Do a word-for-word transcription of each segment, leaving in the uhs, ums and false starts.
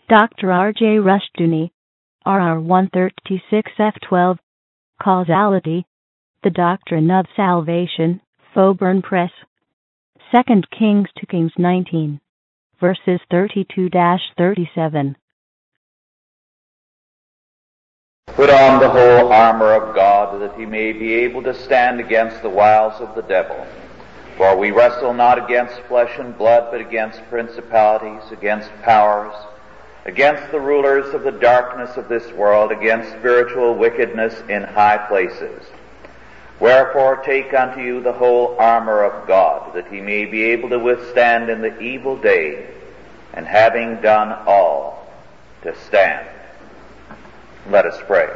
Doctor R J Rushdoony, R R one thirty-six F twelve, Causality, The Doctrine of Salvation, Faubourn Press. Second Kings to Kings nineteen, verses thirty-two to thirty-seven. Put on the whole armor of God, that he may be able to stand against the wiles of the devil. For we wrestle not against flesh and blood, but against principalities, against powers, against the rulers of the darkness of this world, against spiritual wickedness in high places. Wherefore take unto you the whole armor of God, that he may be able to withstand in the evil day, and having done all, to stand. Let us pray.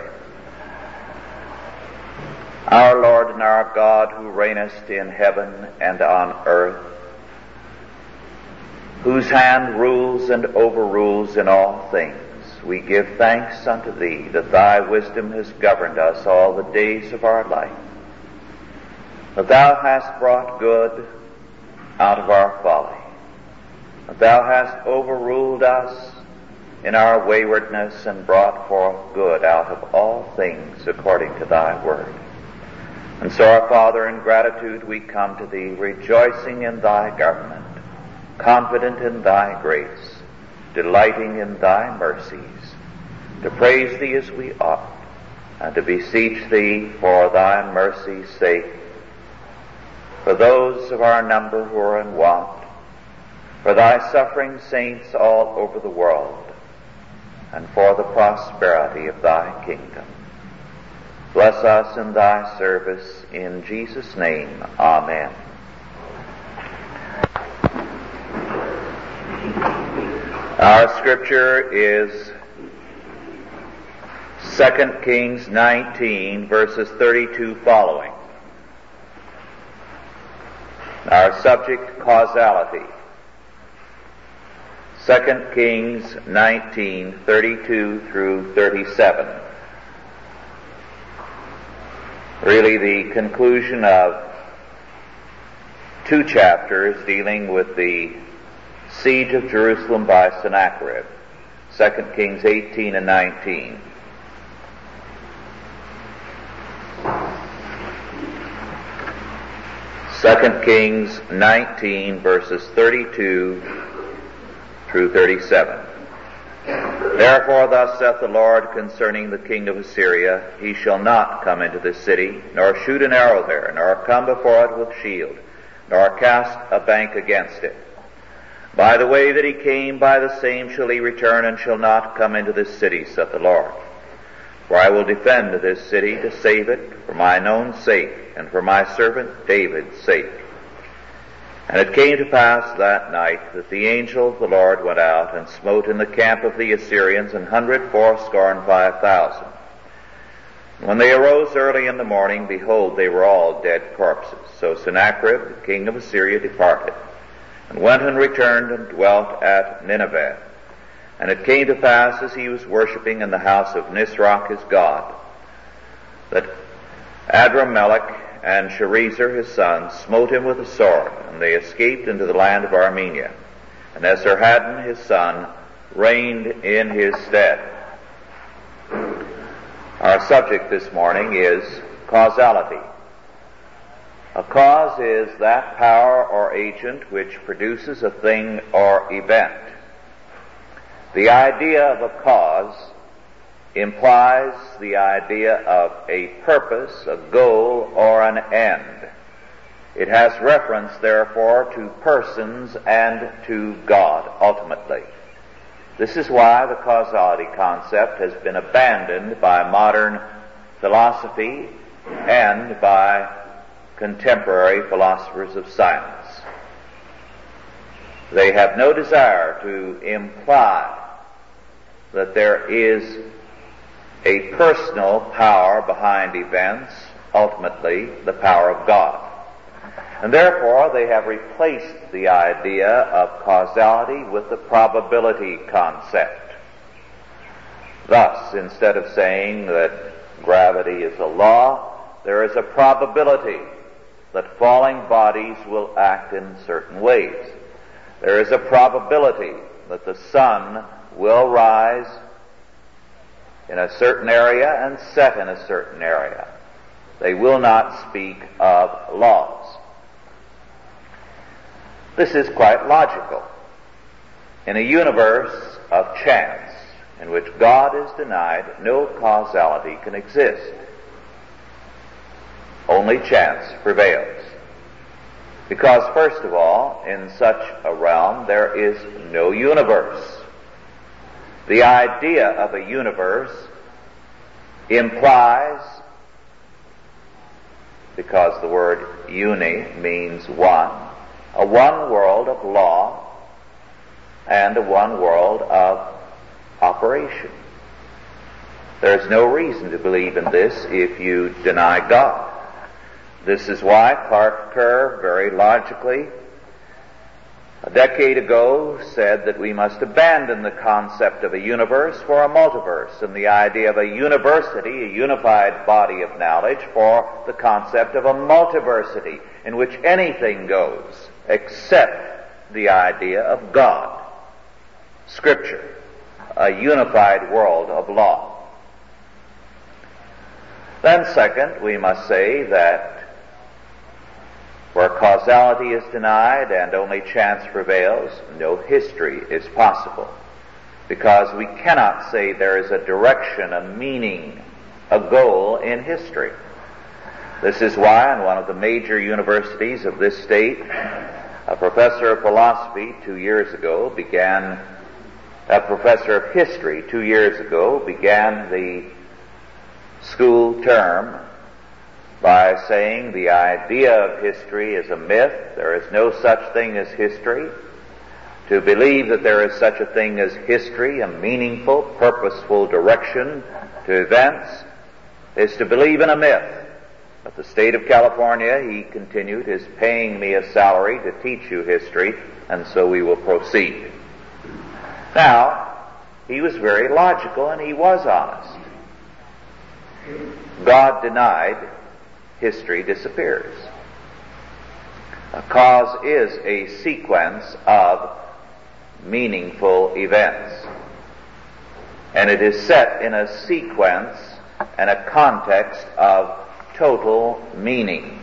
Our Lord and our God, who reignest in heaven and on earth, whose hand rules and overrules in all things, we give thanks unto thee that thy wisdom has governed us all the days of our life, that thou hast brought good out of our folly, that thou hast overruled us in our waywardness and brought forth good out of all things according to thy word. And so, our Father, in gratitude we come to thee, rejoicing in thy government, confident in thy grace, delighting in thy mercies, to praise thee as we ought, and to beseech thee for thy mercy's sake, for those of our number who are in want, for thy suffering saints all over the world, and for the prosperity of thy kingdom. Bless us in thy service, in Jesus' name, amen. Our scripture is Second Kings nineteen, verses thirty-two following. Our subject, causality. Second Kings nineteen, thirty-two through thirty-seven. Really the conclusion of two chapters dealing with the siege of Jerusalem by Sennacherib, Second Kings eighteen and nineteen. Second Kings nineteen, verses thirty-two through thirty-seven. Therefore thus saith the Lord concerning the king of Assyria, he shall not come into this city, nor shoot an arrow there, nor come before it with shield, nor cast a bank against it. By the way that he came, by the same shall he return, and shall not come into this city, saith the Lord. For I will defend this city to save it for mine own sake, and for my servant David's sake. And it came to pass that night that the angel of the Lord went out and smote in the camp of the Assyrians an hundred fourscore and five thousand. When they arose early in the morning, behold, they were all dead corpses. So Sennacherib, the king of Assyria, departed, and went and returned and dwelt at Nineveh. And it came to pass, as he was worshipping in the house of Nisroch his god, that Adrammelech and Sharezer his son smote him with a sword, and they escaped into the land of Armenia. And Esarhaddon his son reigned in his stead. Our subject this morning is causality. A cause is that power or agent which produces a thing or event. The idea of a cause implies the idea of a purpose, a goal, or an end. It has reference, therefore, to persons and to God, ultimately. This is why the causality concept has been abandoned by modern philosophy and by contemporary philosophers of science. They have no desire to imply that there is a personal power behind events, ultimately the power of God. And therefore they have replaced the idea of causality with the probability concept. Thus, instead of saying that gravity is a law, there is a probability that falling bodies will act in certain ways. There is a probability that the sun will rise in a certain area and set in a certain area. They will not speak of laws. This is quite logical. In a universe of chance, in which God is denied, no causality can exist. Only chance prevails. Because, first of all, in such a realm, there is no universe. The idea of a universe implies, because the word uni means one, a one world of law and a one world of operation. There's no reason to believe in this if you deny God. This is why Clark Kerr, very logically, a decade ago said that we must abandon the concept of a universe for a multiverse, and the idea of a university, a unified body of knowledge, for the concept of a multiversity, in which anything goes except the idea of God, Scripture, a unified world of law. Then second, we must say that where causality is denied and only chance prevails, no history is possible. Because we cannot say there is a direction, a meaning, a goal in history. This is why in one of the major universities of this state, a professor of philosophy two years ago began, a professor of history two years ago began the school term by saying the idea of history is a myth. There is no such thing as history. To believe that there is such a thing as history, a meaningful, purposeful direction to events, is to believe in a myth. But the state of California, he continued, is paying me a salary to teach you history, and so we will proceed. Now, he was very logical and he was honest. God denied, history disappears. A cause is a sequence of meaningful events. And it is set in a sequence and a context of total meaning.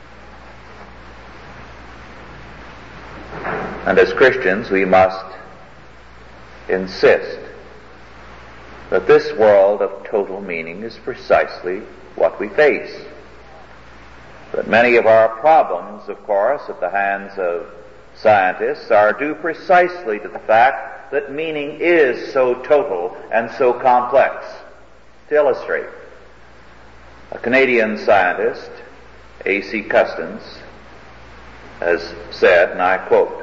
And as Christians, we must insist that this world of total meaning is precisely what we face. But many of our problems, of course, at the hands of scientists are due precisely to the fact that meaning is so total and so complex. To illustrate, a Canadian scientist, A C Custance, has said, and I quote,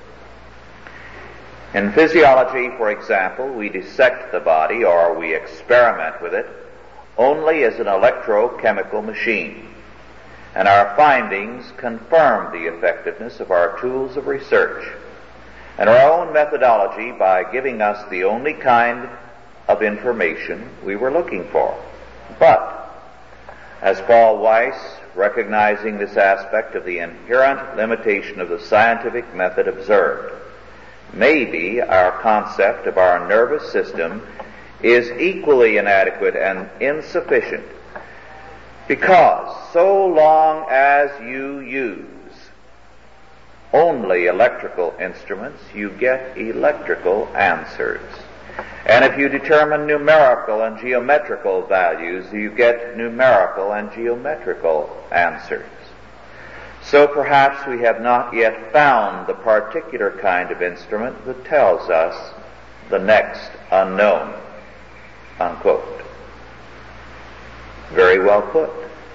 "In physiology, for example, we dissect the body, or we experiment with it, only as an electrochemical machine. And our findings confirm the effectiveness of our tools of research and our own methodology by giving us the only kind of information we were looking for. But, as Paul Weiss, recognizing this aspect of the inherent limitation of the scientific method, observed, maybe our concept of our nervous system is equally inadequate and insufficient, because so long as you use only electrical instruments, you get electrical answers. And if you determine numerical and geometrical values, you get numerical and geometrical answers. So perhaps we have not yet found the particular kind of instrument that tells us the next unknown." Unquote. Very well put.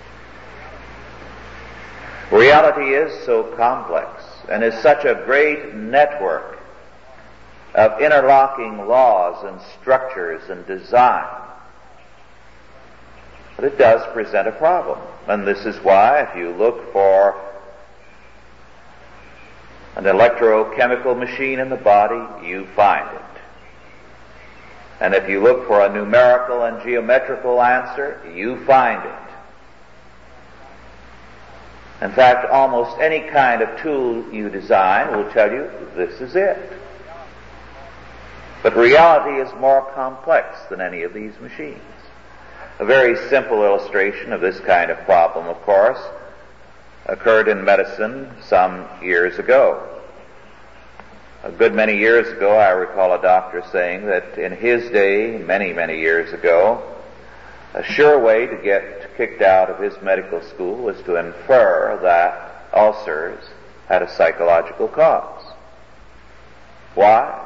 Reality is so complex and is such a great network of interlocking laws and structures and design that it does present a problem. And this is why if you look for an electrochemical machine in the body, you find it. And if you look for a numerical and geometrical answer, you find it. In fact, almost any kind of tool you design will tell you this is it. But reality is more complex than any of these machines. A very simple illustration of this kind of problem, of course, occurred in medicine some years ago. A good many years ago, I recall a doctor saying that in his day, many, many years ago, a sure way to get kicked out of his medical school was to infer that ulcers had a psychological cause. Why?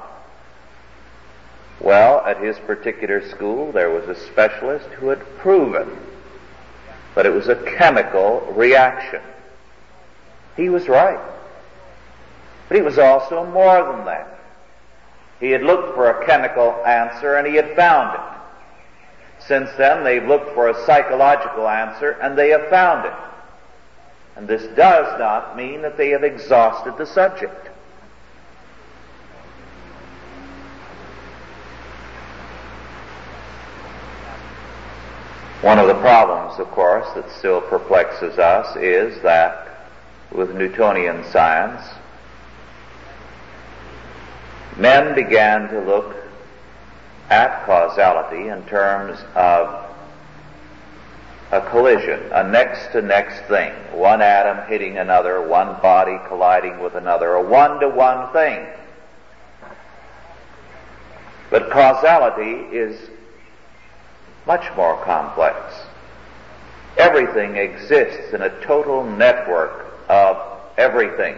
Well, at his particular school, there was a specialist who had proven that it was a chemical reaction. He was right. But he was also more than that. He had looked for a chemical answer and he had found it. Since then, they've looked for a psychological answer and they have found it. And this does not mean that they have exhausted the subject. One of the problems, of course, that still perplexes us is that with Newtonian science, men began to look at causality in terms of a collision, a next-to-next thing, one atom hitting another, one body colliding with another, a one-to-one thing. But causality is much more complex. Everything exists in a total network of everything.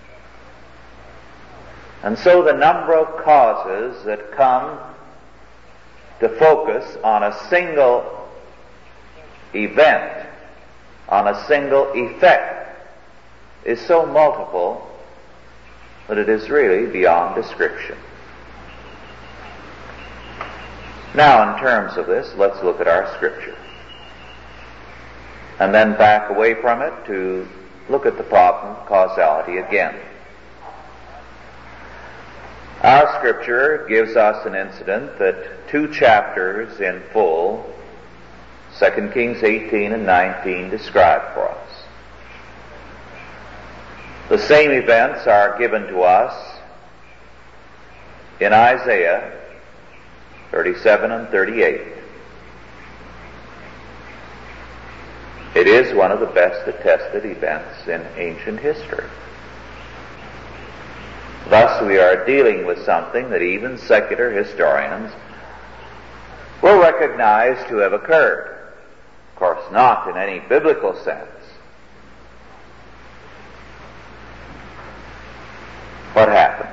And so the number of causes that come to focus on a single event, on a single effect, is so multiple that it is really beyond description. Now, in terms of this, let's look at our scripture. And then back away from it to look at the problem of causality again. Our scripture gives us an incident that two chapters in full, Second Kings eighteen and nineteen, describe for us. The same events are given to us in Isaiah thirty-seven and thirty-eight. It is one of the best attested events in ancient history. Thus, we are dealing with something that even secular historians will recognize to have occurred. Of course, not in any biblical sense. What happened?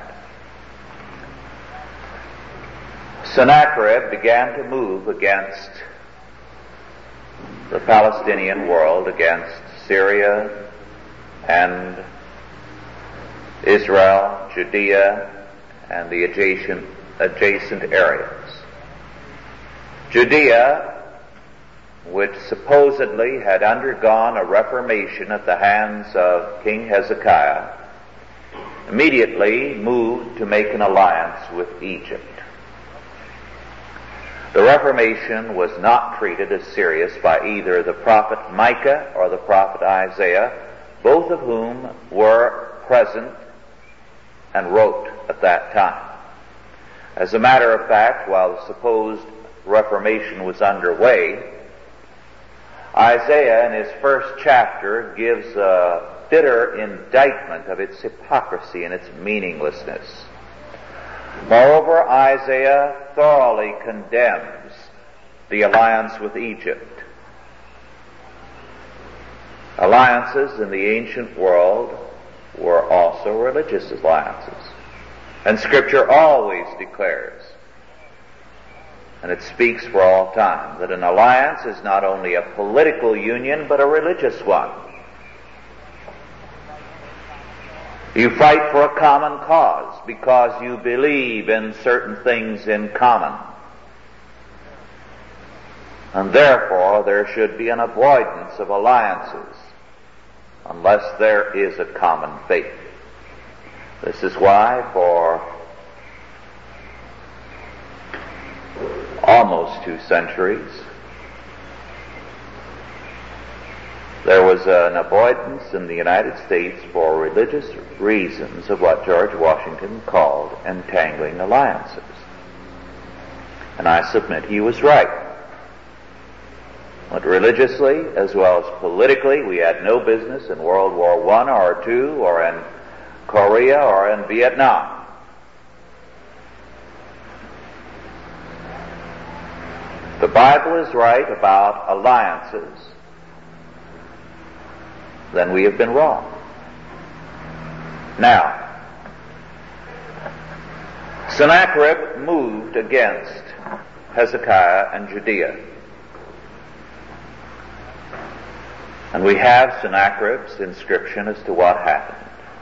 Sennacherib began to move against the Palestinian world, against Syria and Israel, Judea, and the adjacent, adjacent areas. Judea, which supposedly had undergone a reformation at the hands of King Hezekiah, immediately moved to make an alliance with Egypt. The Reformation was not treated as serious by either the prophet Micah or the prophet Isaiah, both of whom were present and wrote at that time. As a matter of fact, while the supposed Reformation was underway, Isaiah in his first chapter gives a bitter indictment of its hypocrisy and its meaninglessness. Moreover, Isaiah thoroughly condemns the alliance with Egypt. Alliances in the ancient world were also religious alliances. And Scripture always declares, and it speaks for all time, that an alliance is not only a political union, but a religious one. You fight for a common cause because you believe in certain things in common. And therefore there should be an avoidance of alliances unless there is a common faith. This is why for almost two centuries there was an avoidance in the United States for religious reasons of what George Washington called entangling alliances. And I submit he was right. But religiously, as well as politically, we had no business in World War One or Two or in Korea or in Vietnam. The Bible is right about alliances, then we have been wrong. Now, Sennacherib moved against Hezekiah and Judea. And we have Sennacherib's inscription as to what happened.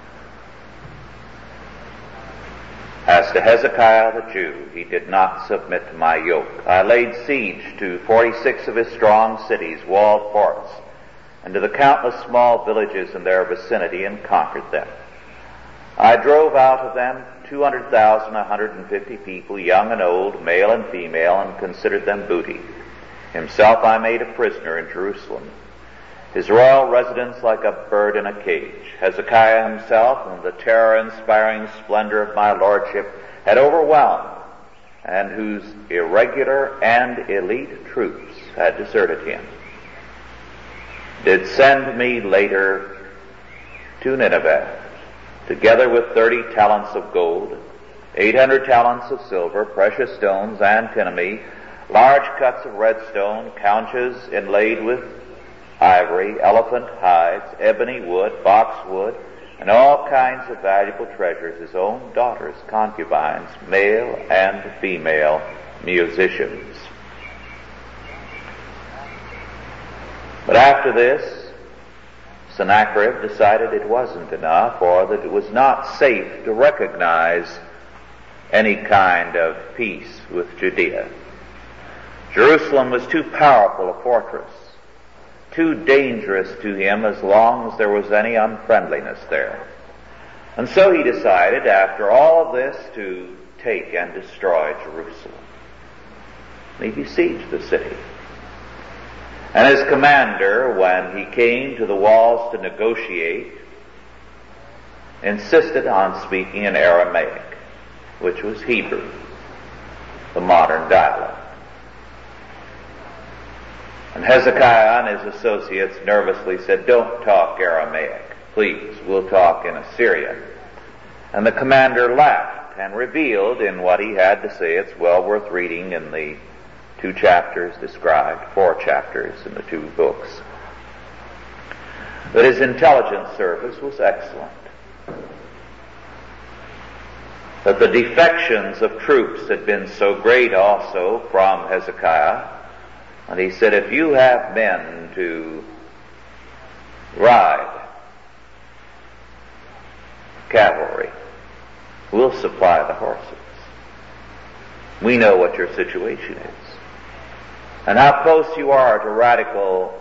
As to Hezekiah the Jew, he did not submit to my yoke. I laid siege to forty-six of his strong cities, walled forts, and to the countless small villages in their vicinity, and conquered them. I drove out of them two hundred thousand, one hundred fifty people, young and old, male and female, and considered them booty. Himself I made a prisoner in Jerusalem, his royal residence like a bird in a cage. Hezekiah himself, in the terror-inspiring splendor of my lordship, had overwhelmed, and whose irregular and elite troops had deserted him, did send me later to Nineveh, together with thirty talents of gold, eight hundred talents of silver, precious stones, antimony, large cuts of red stone, couches inlaid with ivory, elephant hides, ebony wood, boxwood, and all kinds of valuable treasures, his own daughters, concubines, male and female musicians. But after this, Sennacherib decided it wasn't enough, or that it was not safe to recognize any kind of peace with Judea. Jerusalem was too powerful a fortress, too dangerous to him as long as there was any unfriendliness there. And so he decided, after all of this, to take and destroy Jerusalem. He besieged the city. And his commander, when he came to the walls to negotiate, insisted on speaking in Aramaic, which was Hebrew, the modern dialect. And Hezekiah and his associates nervously said, "Don't talk Aramaic, please, we'll talk in Assyrian." And the commander laughed and revealed in what he had to say, it's well worth reading in the two chapters described, four chapters in the two books, that his intelligence service was excellent, that the defections of troops had been so great also from Hezekiah. And he said, if you have men to ride cavalry, we'll supply the horses. We know what your situation is, and how close you are to radical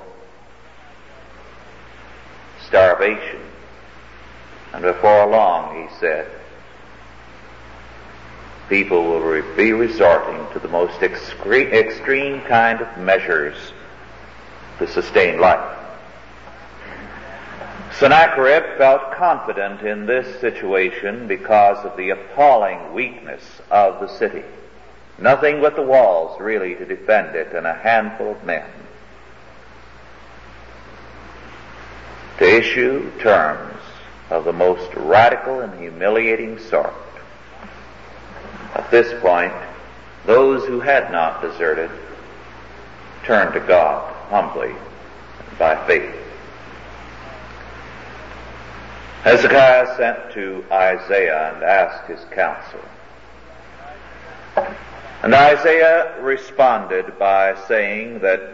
starvation. And before long, he said, people will re- be resorting to the most excre- extreme kind of measures to sustain life. Sennacherib felt confident in this situation because of the appalling weakness of the city. Nothing but the walls really to defend it, and a handful of men. To issue terms of the most radical and humiliating sort. At this point, those who had not deserted turned to God humbly and by faith. Hezekiah sent to Isaiah and asked his counsel. And Isaiah responded by saying that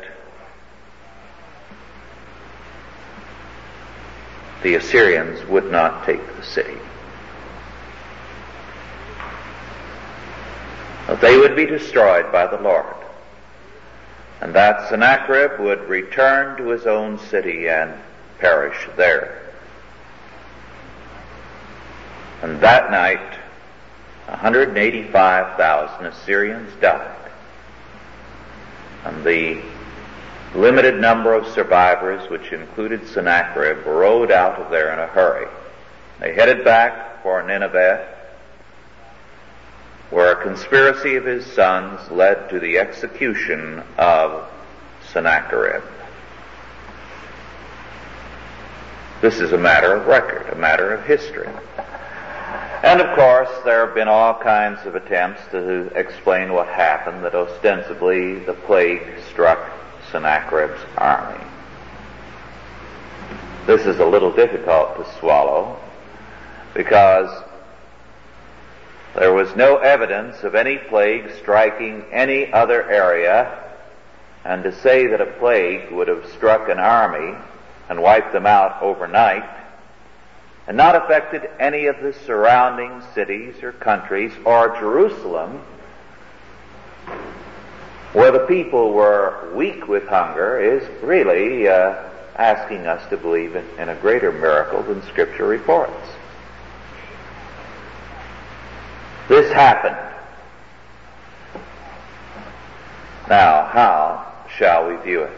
the Assyrians would not take the city, that they would be destroyed by the Lord, and that Sennacherib would return to his own city and perish there. And that night, one hundred eighty-five thousand Assyrians died, and the limited number of survivors, which included Sennacherib, rode out of there in a hurry. They headed back for Nineveh, where a conspiracy of his sons led to the execution of Sennacherib. This is a matter of record, a matter of history. And of course, there have been all kinds of attempts to explain what happened, that ostensibly the plague struck Sennacherib's army. This is a little difficult to swallow, because there was no evidence of any plague striking any other area, and to say that a plague would have struck an army and wiped them out overnight and not affected any of the surrounding cities or countries or Jerusalem, where the people were weak with hunger, is really uh, asking us to believe in, in a greater miracle than Scripture reports. This happened. Now, how shall we view it?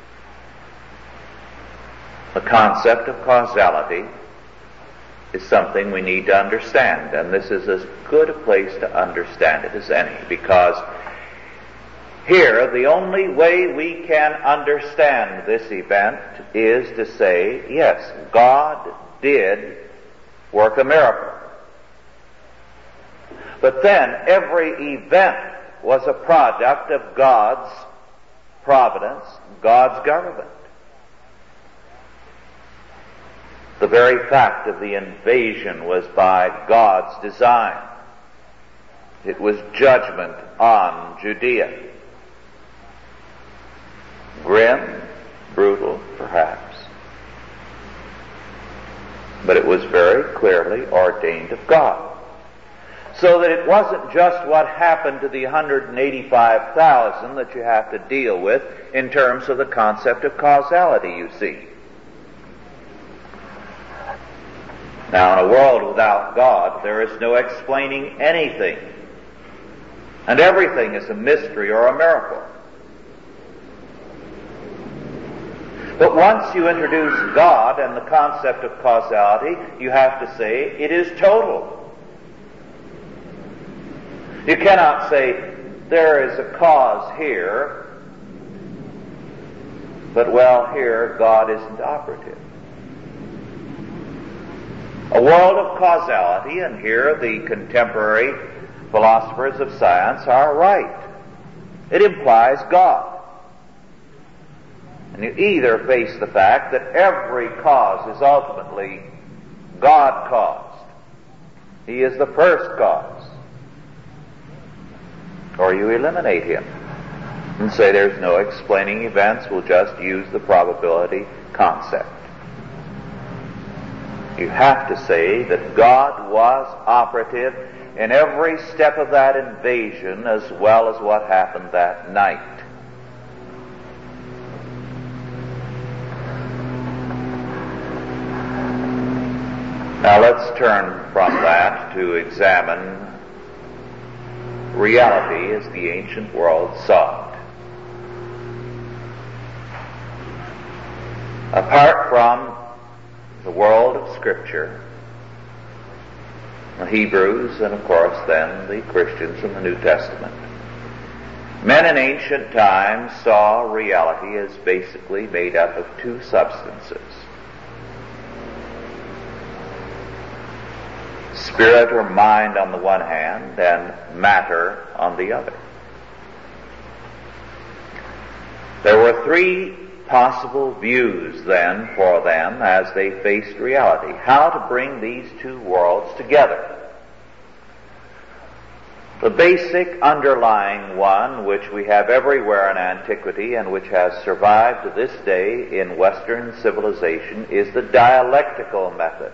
The concept of causality is something we need to understand, and this is as good a place to understand it as any, because here the only way we can understand this event is to say, yes, God did work a miracle. But then every event was a product of God's providence, God's government. The very fact of the invasion was by God's design. It was judgment on Judea. Grim, brutal, perhaps. But it was very clearly ordained of God. So that it wasn't just what happened to the one hundred eighty-five thousand that you have to deal with in terms of the concept of causality, you see. Now, in a world without God, there is no explaining anything. And everything is a mystery or a miracle. But once you introduce God and the concept of causality, you have to say it is total. You cannot say there is a cause here, but well, here God isn't operative. A world of causality, and here the contemporary philosophers of science are right. It implies God. And you either face the fact that every cause is ultimately God caused. He is the first cause. Or you eliminate him and say there's no explaining events, we'll just use the probability concept. You have to say that God was operative in every step of that invasion as well as what happened that night. Now let's turn from that to examine reality as the ancient world saw it. Apart from the world of Scripture, the Hebrews, and of course then the Christians in the New Testament, men in ancient times saw reality as basically made up of two substances: spirit or mind on the one hand, and matter on the other. There were three possible views then for them as they faced reality. How to bring these two worlds together. The basic underlying one, which we have everywhere in antiquity and which has survived to this day in Western civilization, is the dialectical method.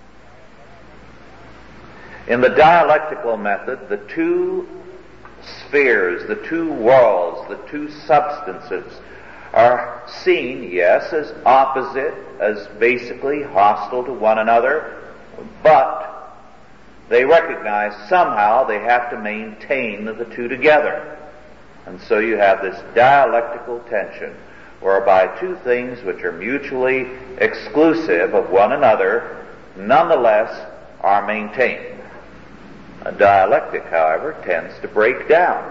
In the dialectical method, the two spheres, the two worlds, the two substances are seen, yes, as opposite, as basically hostile to one another, but they recognize somehow they have to maintain the two together. And so you have this dialectical tension, whereby two things which are mutually exclusive of one another, nonetheless, are maintained. A dialectic, however, tends to break down.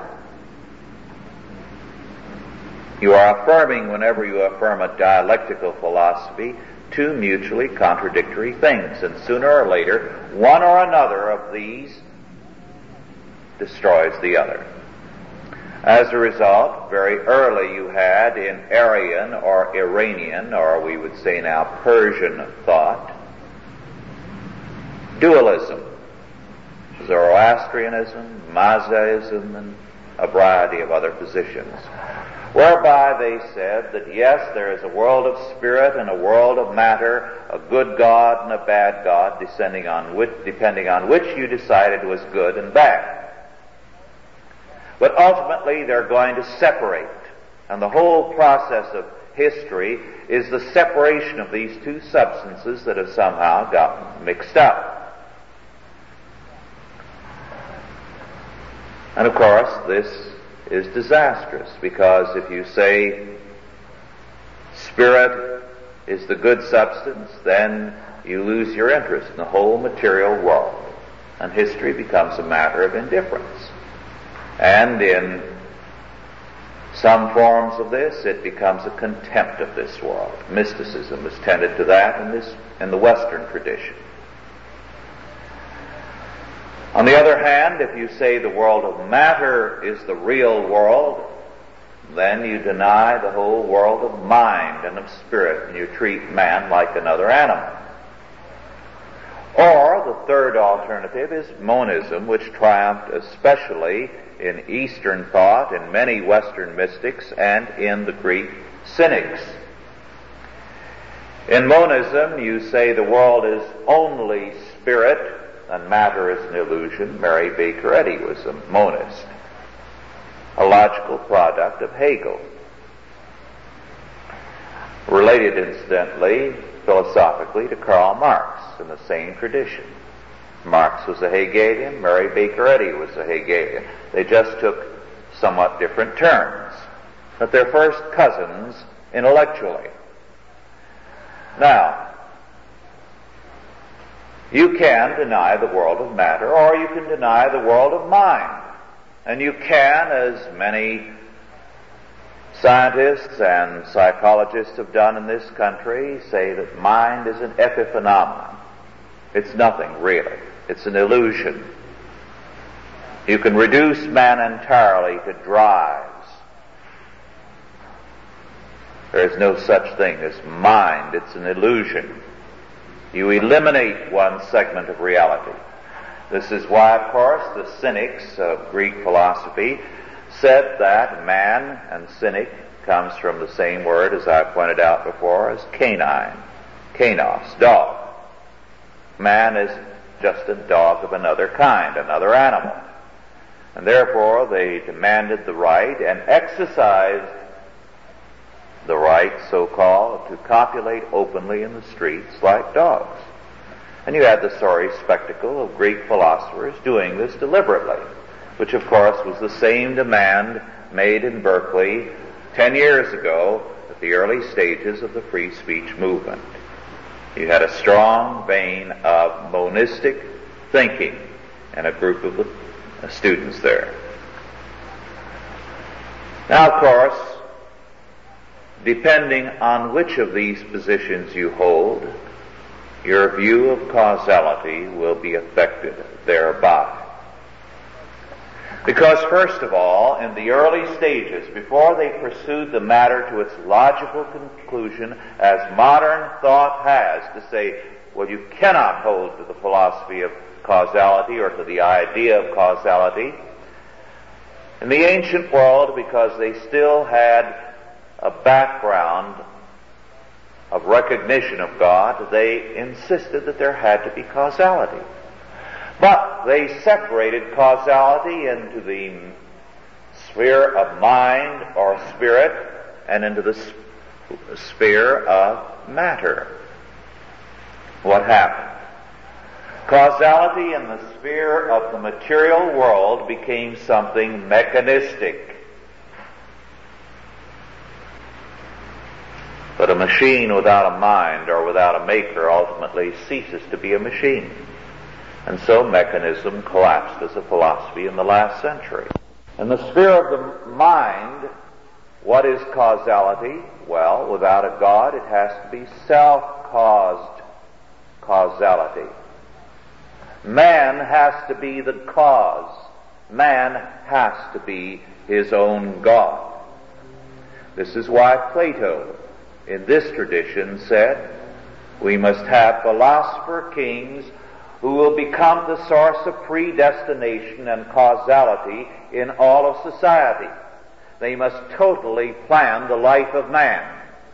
You are affirming, whenever you affirm a dialectical philosophy, two mutually contradictory things, and sooner or later, one or another of these destroys the other. As a result, very early you had in Aryan or Iranian, or we would say now Persian thought, dualism, Zoroastrianism, Mazdaism, and a variety of other positions, whereby they said that yes, there is a world of spirit and a world of matter, a good God and a bad God, descending on which, depending on which you decided was good and bad. But ultimately they're going to separate, and the whole process of history is the separation of these two substances that have somehow gotten mixed up. And of course, this is disastrous, because if you say spirit is the good substance, then you lose your interest in the whole material world, and history becomes a matter of indifference. And in some forms of this, it becomes a contempt of this world. Mysticism has tended to that in this in the Western tradition. On the other hand, if you say the world of matter is the real world, then you deny the whole world of mind and of spirit, and you treat man like another animal. Or the third alternative is monism, which triumphed especially in Eastern thought, in many Western mystics, and in the Greek Cynics. In monism, you say the world is only spirit, and matter is an illusion. Mary Baker Eddy was a monist, a logical product of Hegel. Related, incidentally, philosophically, to Karl Marx in the same tradition. Marx was a Hegelian, Mary Baker Eddy was a Hegelian. They just took somewhat different turns, but they're first cousins intellectually. Now, you can deny the world of matter, or you can deny the world of mind. And you can, as many scientists and psychologists have done in this country, say that mind is an epiphenomenon. It's nothing, really. It's an illusion. You can reduce man entirely to drives. There is no such thing as mind. It's an illusion. You eliminate one segment of reality. This is why, of course, the Cynics of Greek philosophy said that man and cynic comes from the same word, as I pointed out before, as canine, kanos, dog. Man is just a dog of another kind, another animal. And therefore they demanded the right and exercised the right, so-called, to copulate openly in the streets like dogs. And you had the sorry spectacle of Greek philosophers doing this deliberately, which of course was the same demand made in Berkeley ten years ago at the early stages of the free speech movement. You had a strong vein of monistic thinking and a group of the students there. Now, of course, depending on which of these positions you hold, your view of causality will be affected thereby. Because first of all, in the early stages, before they pursued the matter to its logical conclusion, as modern thought has, to say, well, you cannot hold to the philosophy of causality or to the idea of causality. In the ancient world, because they still had a background of recognition of God, they insisted that there had to be causality. But they separated causality into the sphere of mind or spirit and into the sp- sphere of matter. What happened? Causality in the sphere of the material world became something mechanistic. But a machine without a mind or without a maker ultimately ceases to be a machine. And so mechanism collapsed as a philosophy in the last century. In the sphere of the mind, what is causality? Well, without a God, it has to be self-caused causality. Man has to be the cause. Man has to be his own God. This is why Plato, in this tradition, said, we must have philosopher kings who will become the source of predestination and causality in all of society. They must totally plan the life of man.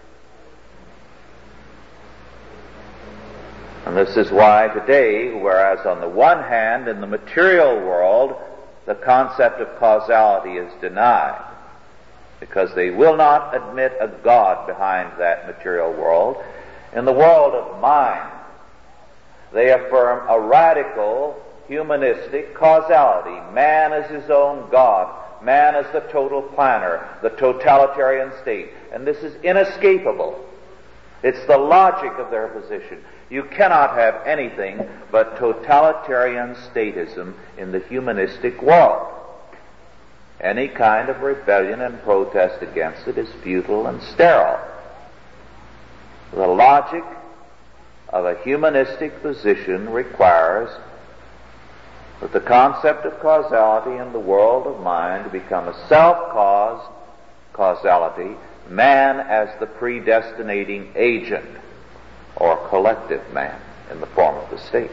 And this is why today, whereas on the one hand, in the material world, the concept of causality is denied, because they will not admit a God behind that material world, in the world of mind, they affirm a radical humanistic causality. Man is his own God. Man is the total planner, the totalitarian state. And this is inescapable. It's the logic of their position. You cannot have anything but totalitarian statism in the humanistic world. Any kind of rebellion and protest against it is futile and sterile. The logic of a humanistic position requires that the concept of causality in the world of mind become a self-caused causality, man as the predestinating agent, or collective man in the form of the state.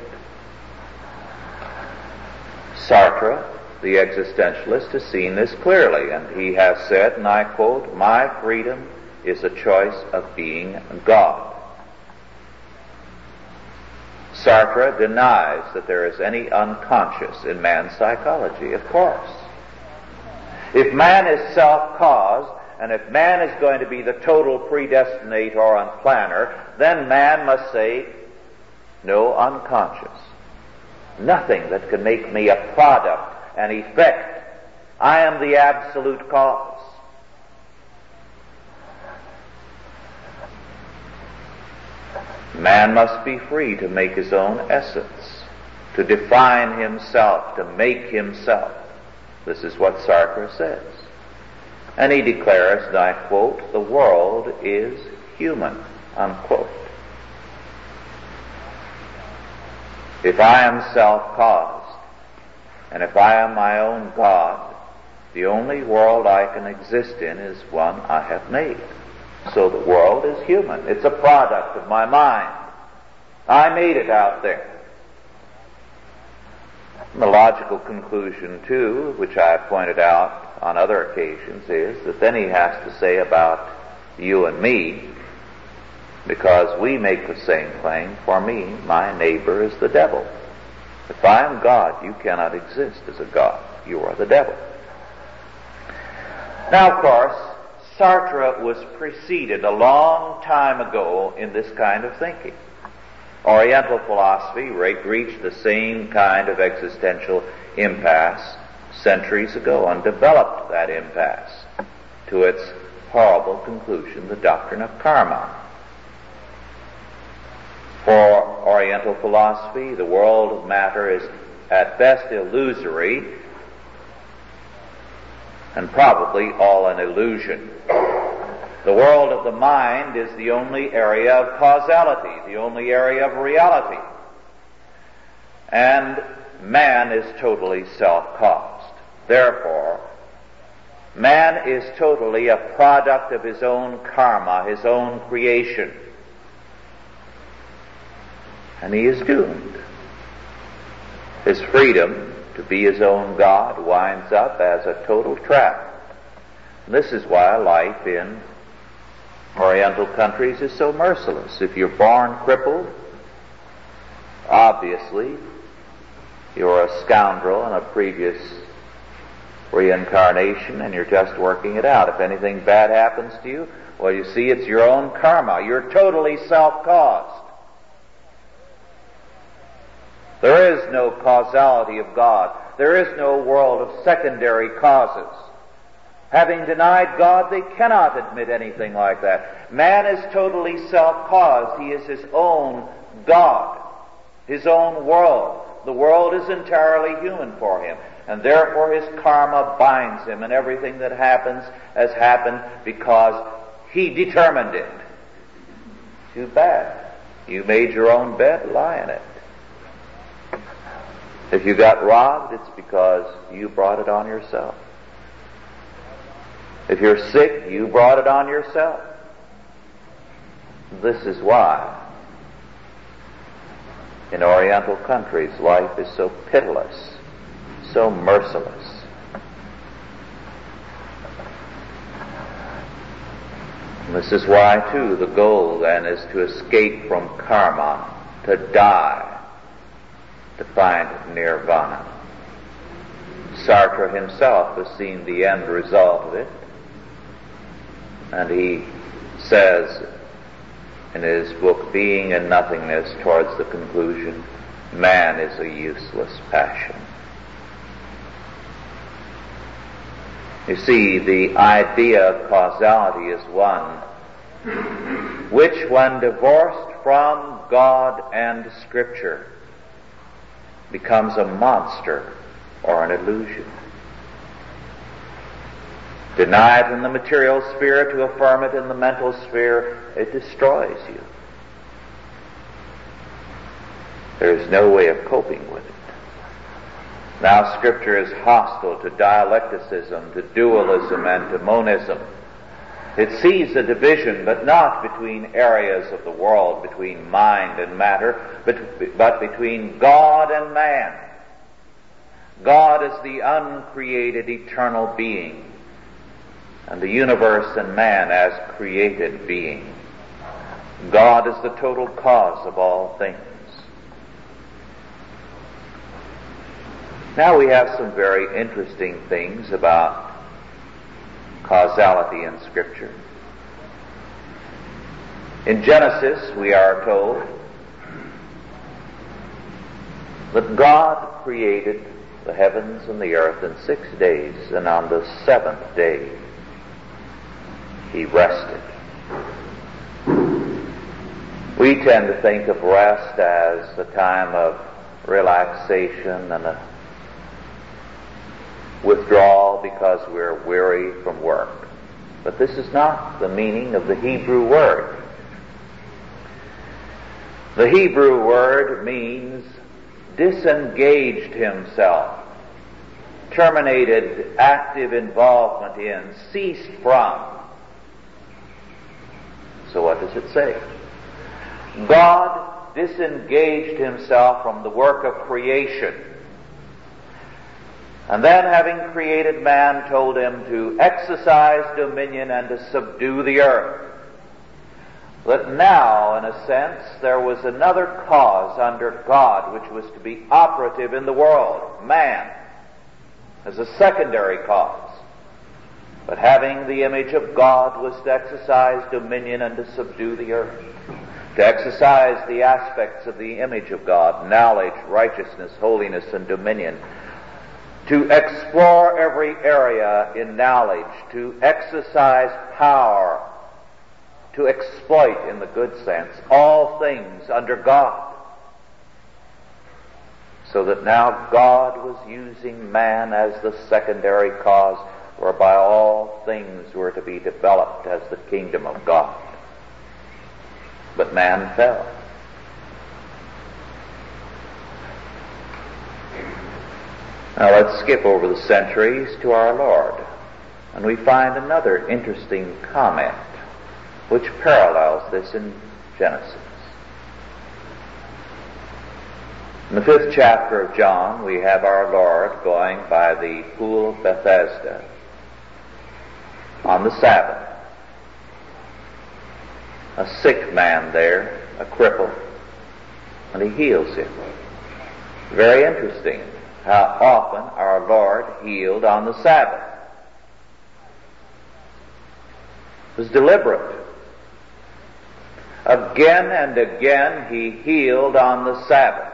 Sartre, the existentialist, has seen this clearly, and he has said, and I quote, "My freedom is a choice of being God." Sartre denies that there is any unconscious in man's psychology, of course. If man is self-caused, and if man is going to be the total predestinator and planner, then man must say, no unconscious. Nothing that can make me a product, an effect. I am the absolute cause. Man must be free to make his own essence, to define himself, to make himself. This is what Sartre says. And he declares, and I quote, "The world is human," unquote. If I am self-caused, and if I am my own God, the only world I can exist in is one I have made. So the world is human. It's a product of my mind. I made it out there. And the logical conclusion, too, which I have pointed out on other occasions, is that then he has to say about you and me, because we make the same claim, for me, my neighbor is the devil. If I am God, you cannot exist as a God. You are the devil. Now, of course, Sartre was preceded a long time ago in this kind of thinking. Oriental philosophy reached the same kind of existential impasse centuries ago and developed that impasse to its horrible conclusion, the doctrine of karma. For Oriental philosophy, the world of matter is at best illusory and probably all an illusion. The world of the mind is the only area of causality, the only area of reality. And man is totally self-caused. Therefore, man is totally a product of his own karma, his own creation. And he is doomed. His freedom to be his own God winds up as a total trap. This is why life in Oriental countries is so merciless. If you're born crippled, obviously you're a scoundrel in a previous reincarnation and you're just working it out. If anything bad happens to you, well, you see, it's your own karma. You're totally self-caused. There is no causality of God. There is no world of secondary causes. Having denied God, they cannot admit anything like that. Man is totally self-caused. He is his own God, his own world. The world is entirely human for him, and therefore his karma binds him, and everything that happens has happened because he determined it. Too bad. You made your own bed, lie in it. If you got robbed, it's because you brought it on yourself. If you're sick, you brought it on yourself. This is why in Oriental countries life is so pitiless, so merciless. And this is why, too, the goal then is to escape from karma, to die, to find nirvana. Sartre himself has seen the end result of it, and he says in his book, Being and Nothingness, towards the conclusion, man is a useless passion. You see, the idea of causality is one which, when divorced from God and Scripture, becomes a monster or an illusion. Deny it in the material sphere to affirm it in the mental sphere, it destroys you. There is no way of coping with it. Now Scripture is hostile to dialecticism, to dualism, and to monism. It sees a division, but not between areas of the world, between mind and matter, but, but between God and man. God is the uncreated eternal being, and the universe and man as created being. God is the total cause of all things. Now we have some very interesting things about causality in Scripture. In Genesis, we are told that God created the heavens and the earth in six days, and on the seventh day He rested. We tend to think of rest as a time of relaxation and a withdrawal because we're weary from work. But this is not the meaning of the Hebrew word. The Hebrew word means disengaged himself, terminated active involvement in, ceased from. So what does it say? God disengaged himself from the work of creation, and then, having created man, told him to exercise dominion and to subdue the earth. That now, in a sense, there was another cause under God which was to be operative in the world, man, as a secondary cause. But having the image of God was to exercise dominion and to subdue the earth, to exercise the aspects of the image of God, knowledge, righteousness, holiness, and dominion, to explore every area in knowledge, to exercise power, to exploit, in the good sense, all things under God. So that now God was using man as the secondary cause whereby all things were to be developed as the kingdom of God. But man fell. Now let's skip over the centuries to our Lord, and we find another interesting comment which parallels this in Genesis. In the fifth chapter of John, we have our Lord going by the pool of Bethesda on the Sabbath. A sick man there, a cripple, and he heals him. Very interesting how often our Lord healed on the Sabbath. It was deliberate. Again and again he healed on the Sabbath.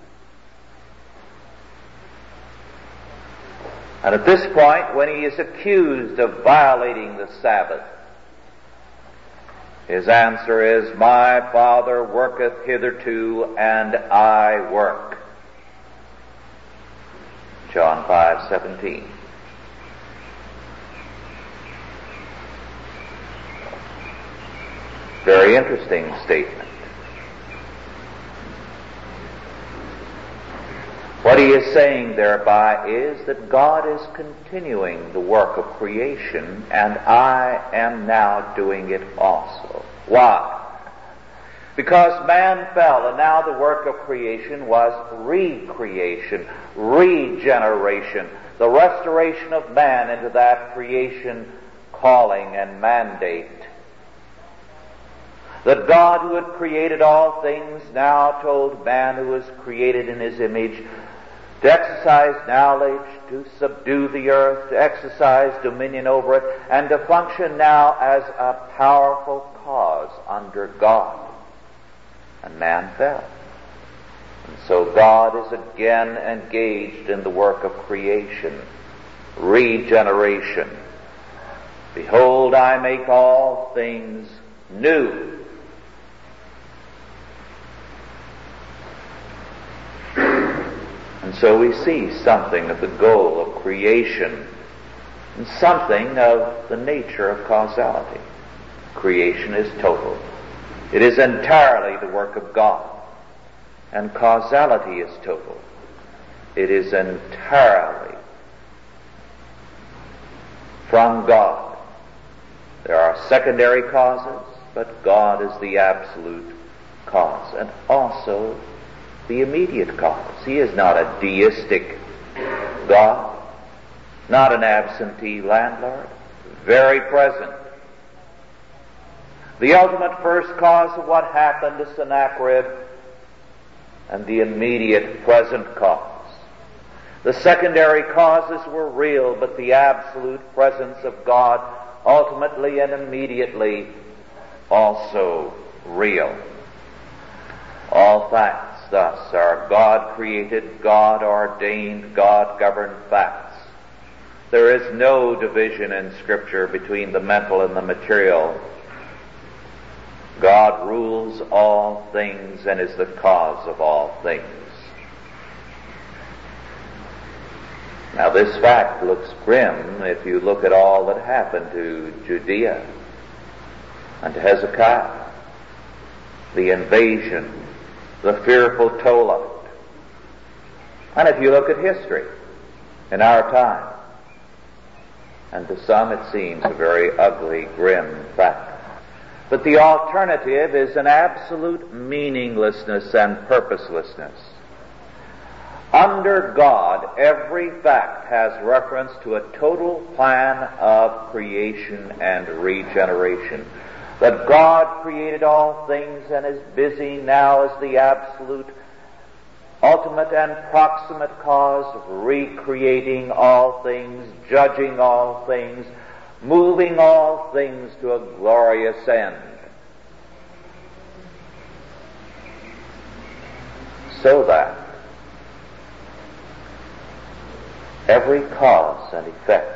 And at this point, when he is accused of violating the Sabbath, his answer is, "My Father worketh hitherto, and I work." John five seventeen. Very interesting statement. What he is saying thereby is that God is continuing the work of creation, and I am now doing it also. Why? Because man fell, and now the work of creation was recreation, regeneration, the restoration of man into that creation calling and mandate. That God, who had created all things, now told man, who was created in his image, to exercise knowledge, to subdue the earth, to exercise dominion over it, and to function now as a powerful cause under God. And man fell. And so God is again engaged in the work of creation, regeneration. Behold, I make all things new. And so we see something of the goal of creation and something of the nature of causality. Creation is total. It is entirely the work of God. And causality is total. It is entirely from God. There are secondary causes, but God is the absolute cause, and also the immediate cause. He is not a deistic God, not an absentee landlord, very present. The ultimate first cause of what happened to Sennacherib, and the immediate present cause. The secondary causes were real, but the absolute presence of God ultimately and immediately also real. All facts thus are God-created, God-ordained, God-governed facts. There is no division in Scripture between the mental and the material. God rules all things and is the cause of all things. Now this fact looks grim if you look at all that happened to Judea and to Hezekiah, the invasion, the fearful tumult. And if you look at history in our time, and to some it seems a very ugly, grim fact. But the alternative is an absolute meaninglessness and purposelessness. Under God, every fact has reference to a total plan of creation and regeneration. That God created all things and is busy now as the absolute, ultimate and proximate cause of recreating all things, judging all things, moving all things to a glorious end. So that every cause and effect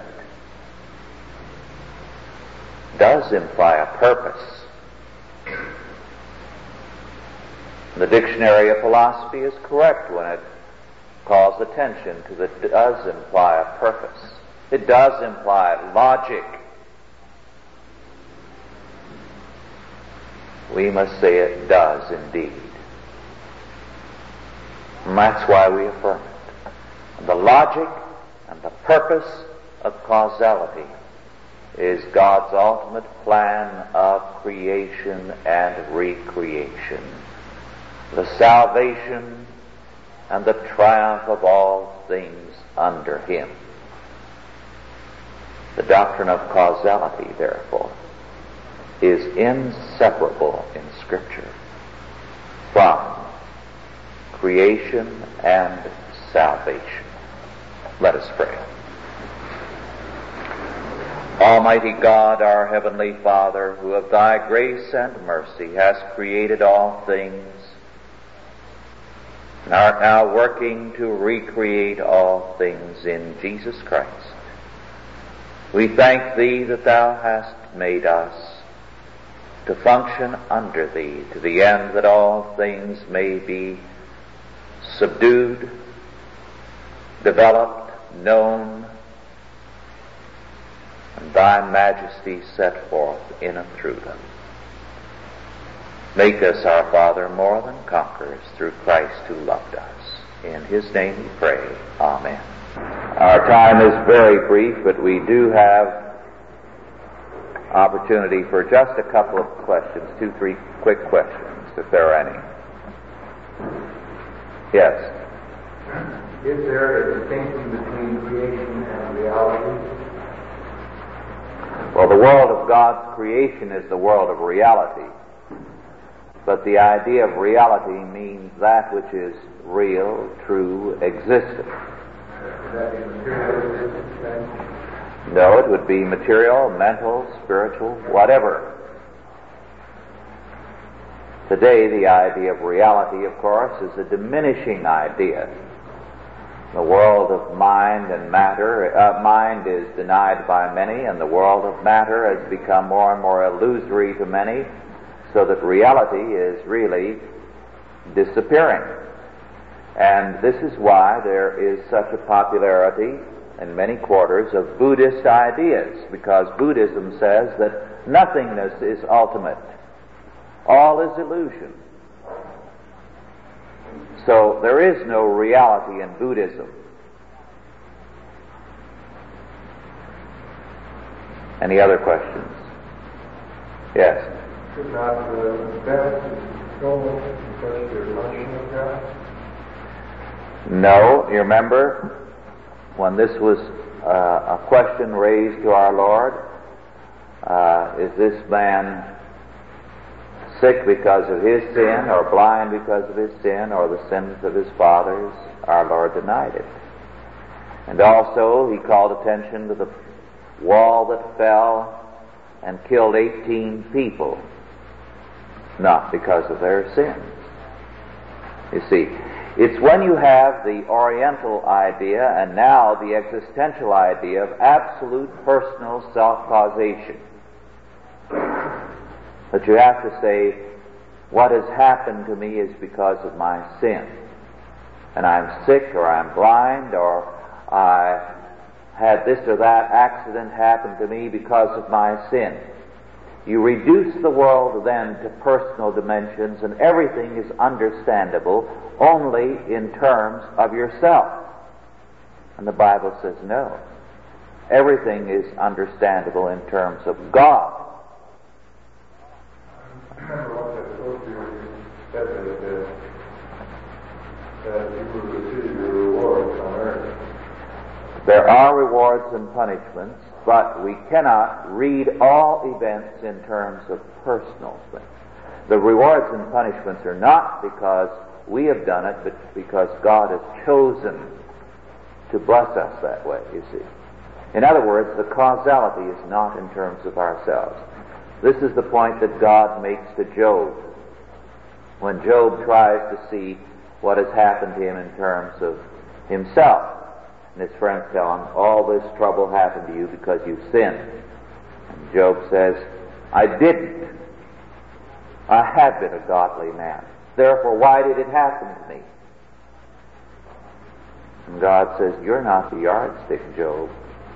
does imply a purpose. The Dictionary of Philosophy is correct when it calls attention to that it does imply a purpose. It does imply logic. We must say it does indeed. And that's why we affirm it. And the logic and the purpose of causality is God's ultimate plan of creation and recreation, the salvation and the triumph of all things under Him. The doctrine of causality, therefore, is inseparable in Scripture from creation and salvation. Let us pray. Almighty God, our Heavenly Father, who of Thy grace and mercy hast created all things, and art now working to recreate all things in Jesus Christ, we thank Thee that Thou hast made us to function under Thee, to the end that all things may be subdued, developed, known and thy majesty set forth in and through them. Make us, our Father, more than conquerors through Christ who loved us. In his name we pray. Amen. Our time is very brief, but we do have opportunity for just a couple of questions, two, three quick questions, if there are any. Yes? Is there a distinction between creation and reality? Well, the world of God's creation is the world of reality. But the idea of reality means that which is real, true, existent. Would that be materialistic then? No, it would be material, mental, spiritual, whatever. Today, the idea of reality, of course, is a diminishing idea. The world of mind and matter, uh, mind is denied by many, and the world of matter has become more and more illusory to many, so that reality is really disappearing. And this is why there is such a popularity in many quarters of Buddhist ideas, because Buddhism says that nothingness is ultimate. All is illusion. So there is no reality in Buddhism. Any other questions? Yes? Could not the best go because you're function of God? No. You remember when this was uh, a question raised to our Lord, uh, is this man sick because of his sin, or blind because of his sin, or the sins of his fathers? Our Lord denied it. And also he called attention to the wall that fell and killed eighteen people, not because of their sins. You see, it's when you have the Oriental idea and now the existential idea of absolute personal self-causation that you have to say, what has happened to me is because of my sin. And I'm sick, or I'm blind, or I had this or that accident happen to me because of my sin. You reduce the world then to personal dimensions, and everything is understandable only in terms of yourself. And the Bible says no. Everything is understandable in terms of God. I remember once I spoke to you, said that, uh, that you will receive your rewards on earth. There are rewards and punishments, but we cannot read all events in terms of personal things. The rewards and punishments are not because we have done it, but because God has chosen to bless us that way, you see. In other words, the causality is not in terms of ourselves. This is the point that God makes to Job. When Job tries to see what has happened to him in terms of himself, and his friends tell him, all this trouble happened to you because you've sinned. And Job says, I didn't. I have been a godly man. Therefore, why did it happen to me? And God says, you're not the yardstick, Job.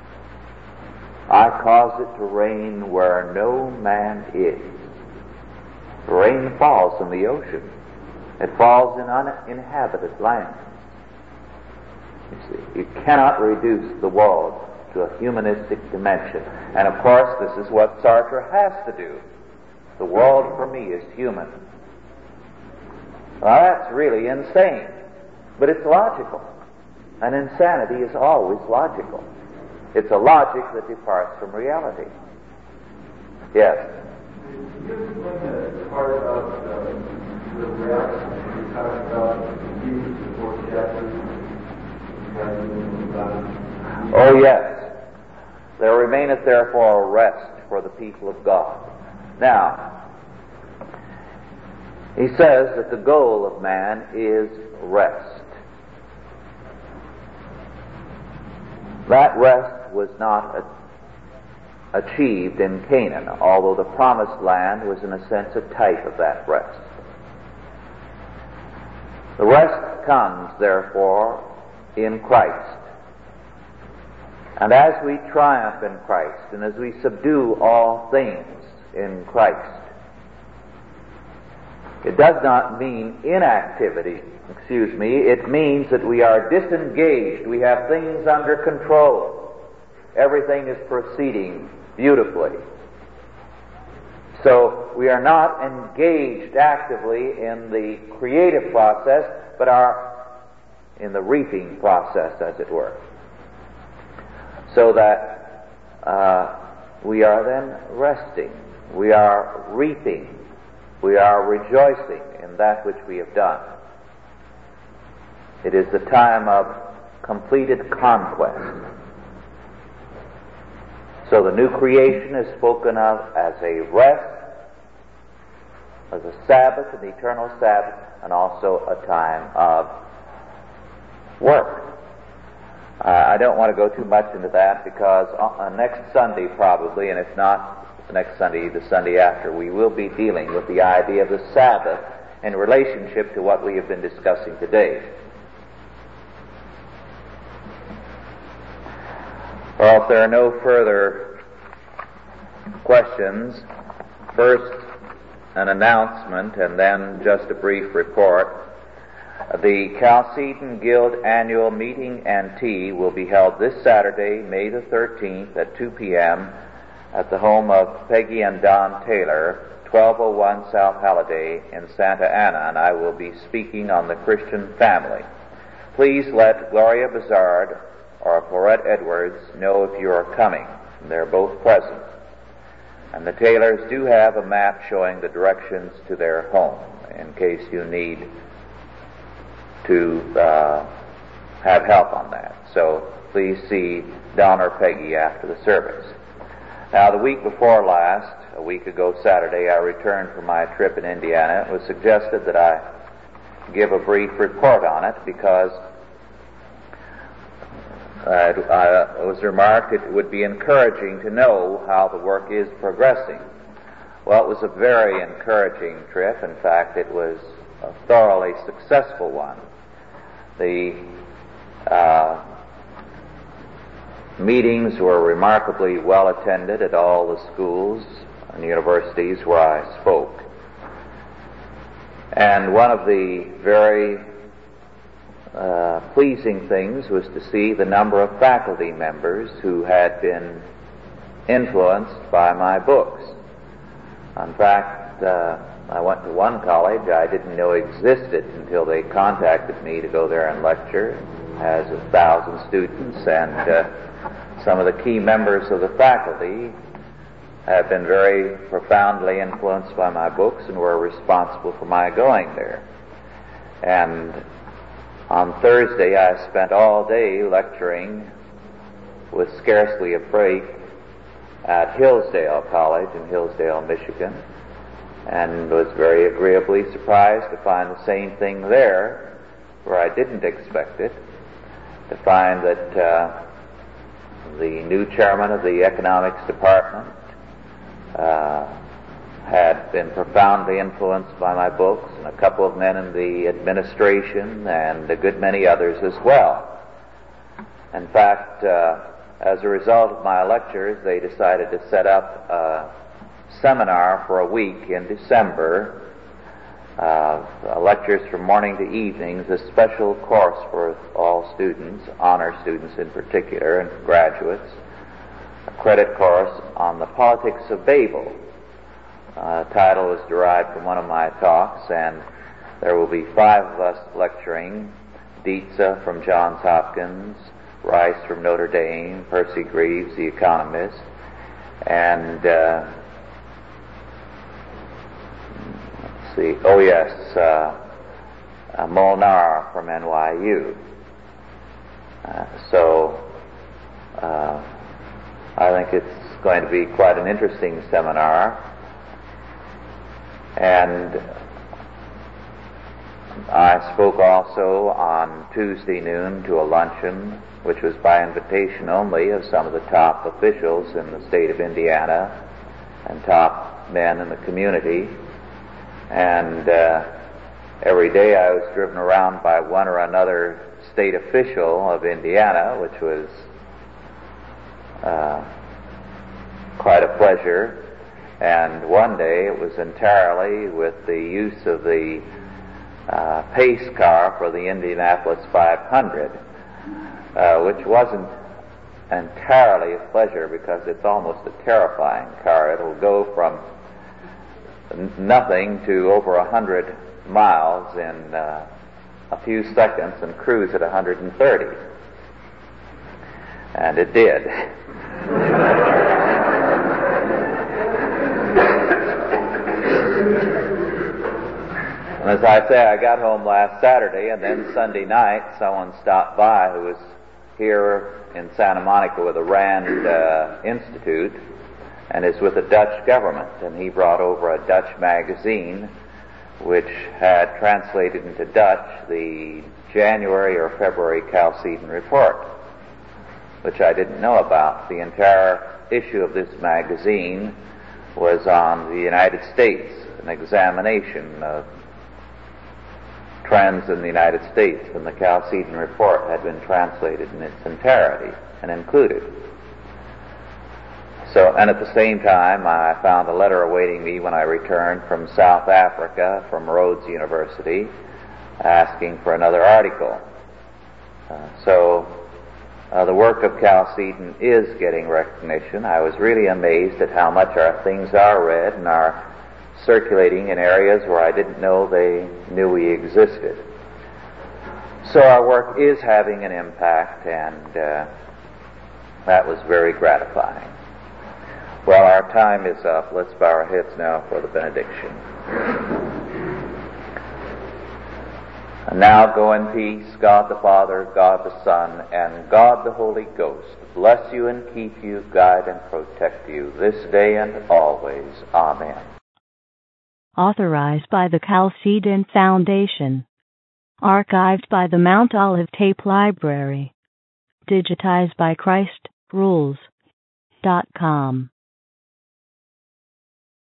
I cause it to rain where no man is. The rain falls in the ocean. It falls in uninhabited land. You see, you cannot reduce the world to a humanistic dimension. And of course, this is what Sartre has to do. The world for me is human. Well, that's really insane, but it's logical. And insanity is always logical. It's a logic that departs from reality. Yes? Just when the part of the, the reality you talked about Jesus in the fourth chapter. Oh yes. There remaineth therefore a rest for the people of God. Now, he says that the goal of man is rest. That rest was not a, achieved in Canaan, although the promised land was in a sense a type of that rest. The rest comes, therefore, in Christ. And as we triumph in Christ, and as we subdue all things in Christ, it does not mean inactivity, excuse me, it means that we are disengaged, we have things under control, everything is proceeding beautifully. So we are not engaged actively in the creative process, but are in the reaping process, as it were. So that uh, we are then resting, we are reaping, we are rejoicing in that which we have done. It is the time of completed conquest. So the new creation is spoken of as a rest, as a Sabbath, an eternal Sabbath, and also a time of work. Uh, I don't want to go too much into that because on next Sunday probably, and if not the next Sunday, the Sunday after, we will be dealing with the idea of the Sabbath in relationship to what we have been discussing today. Well, if there are no further questions, first an announcement and then just a brief report. The Chalcedon Guild Annual Meeting and Tea will be held this Saturday, May the thirteenth at two p.m. at the home of Peggy and Don Taylor, twelve oh one South Halliday in Santa Ana, and I will be speaking on the Christian family. Please let Gloria Bazard or Florette Edwards know if you are coming. They're both present. And the Taylors do have a map showing the directions to their home in case you need to uh, have help on that. So please see Don or Peggy after the service. Now, the week before last, a week ago Saturday, I returned from my trip in Indiana. It was suggested that I give a brief report on it because Uh, it was remarked it would be encouraging to know how the work is progressing. Well, it was a very encouraging trip. In fact, it was a thoroughly successful one. The uh, meetings were remarkably well attended at all the schools and universities where I spoke. And one of the very Uh, pleasing things was to see the number of faculty members who had been influenced by my books. In fact, uh, I went to one college I didn't know existed until they contacted me to go there and lecture. It has a thousand students, and uh, some of the key members of the faculty have been very profoundly influenced by my books and were responsible for my going there. And on Thursday, I spent all day lecturing with scarcely a break at Hillsdale College in Hillsdale, Michigan, and was very agreeably surprised to find the same thing there, where I didn't expect it, to find that uh, the new chairman of the economics department uh, had been profoundly influenced by my books, and a couple of men in the administration, and a good many others as well. In fact, uh, as a result of my lectures, they decided to set up a seminar for a week in December, uh, lectures from morning to evenings, a special course for all students, honor students in particular, and graduates, a credit course on the politics of Babel. Uh, title was derived from one of my talks, and there will be five of us lecturing: Dietza from Johns Hopkins, Rice from Notre Dame, Percy Greaves, the economist, and uh, let's see, oh yes, uh, uh, Molnar from N Y U. Uh, so uh, I think it's going to be quite an interesting seminar. And I spoke also on Tuesday noon to a luncheon, which was by invitation only, of some of the top officials in the state of Indiana and top men in the community. And uh, every day I was driven around by one or another state official of Indiana, which was uh, quite a pleasure. And one day it was entirely with the use of the uh, pace car for the Indianapolis five hundred, uh, which wasn't entirely a pleasure because it's almost a terrifying car. It'll go from n- nothing to over a hundred miles in uh, a few seconds and cruise at one hundred thirty. And it did. And as I say, I got home last Saturday, and then Sunday night someone stopped by who was here in Santa Monica with the Rand uh, Institute and is with the Dutch government, and he brought over a Dutch magazine which had translated into Dutch the January or February Chalcedon report, which I didn't know about. The entire issue of this magazine was on the United States, an examination of trends in the United States, and the Chalcedon report had been translated in its entirety and included. So, and at the same time, I found a letter awaiting me when I returned from South Africa, from Rhodes University, asking for another article. Uh, so, uh, the work of Chalcedon is getting recognition. I was really amazed at how much our things are read and are circulating in areas where I didn't know they knew we existed. So our work is having an impact, and uh, that was very gratifying. Well, our time is up. Let's bow our heads now for the benediction. And now go in peace. God the Father, God the Son, and God the Holy Ghost bless you and keep you, guide and protect you this day and always. Amen. Authorized by the Chalcedon Foundation. Archived by the Mount Olive Tape Library. Digitized by Christ Rules dot com.